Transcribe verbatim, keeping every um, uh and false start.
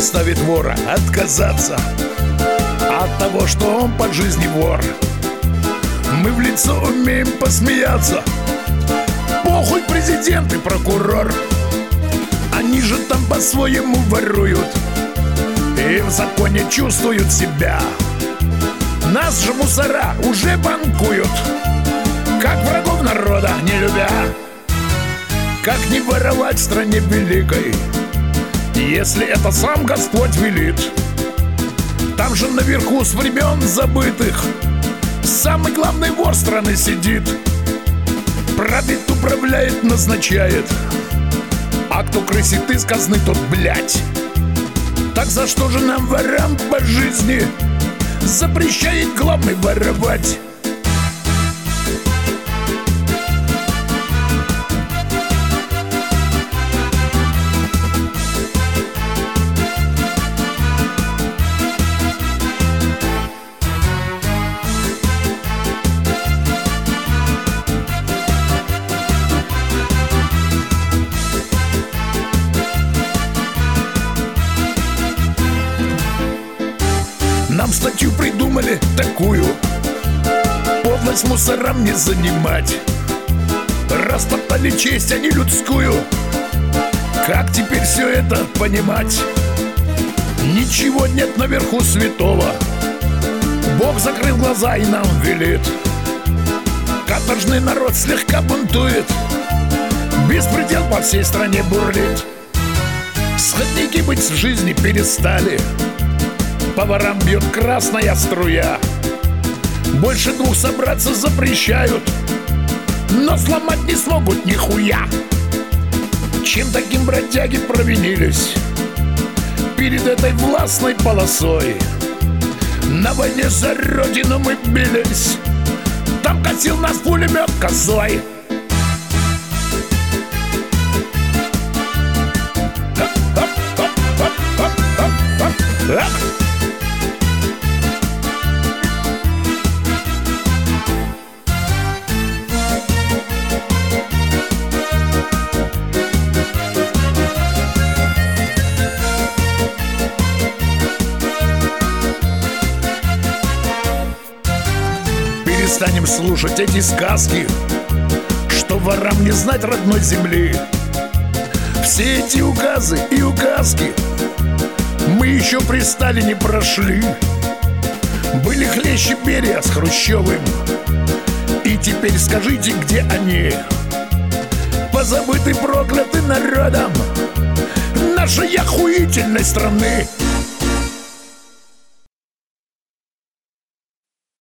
заставит вора отказаться от того, что он по жизни вор. Мы в лицо умеем посмеяться. Похуй президент и прокурор, они же там по-своему воруют и в законе чувствуют себя. Нас же мусора уже банкуют, как врагов народа не любя. Как не воровать в стране великой, если это сам Господь велит? Там же наверху с времен забытых самый главный вор страны сидит. Правит, управляет, назначает, а кто крысит из казны, тот блядь. Так за что же нам, ворам по жизни, запрещает главный воровать? Нам статью придумали такую: подлость мусорам не занимать. Растоптали честь, а не людскую. Как теперь все это понимать? Ничего нет наверху святого. Бог закрыл глаза и нам велит. Каторжный народ слегка бунтует, беспредел по всей стране бурлит. Сходники быть в жизни перестали, по ворам бьет красная струя. Больше двух собраться запрещают, но сломать не смогут нихуя. Чем таким бродяги провинились перед этой властной полосой? На войне за родину мы бились, там катил нас пулемет козой. Перестанем слушать эти сказки, что ворам не знать родной земли. Все эти указы и указки мы еще при Сталине прошли. Были хлеще Берия с Хрущевым, и теперь скажите, где они? Позабыты, прокляты народом нашей охуительной страны.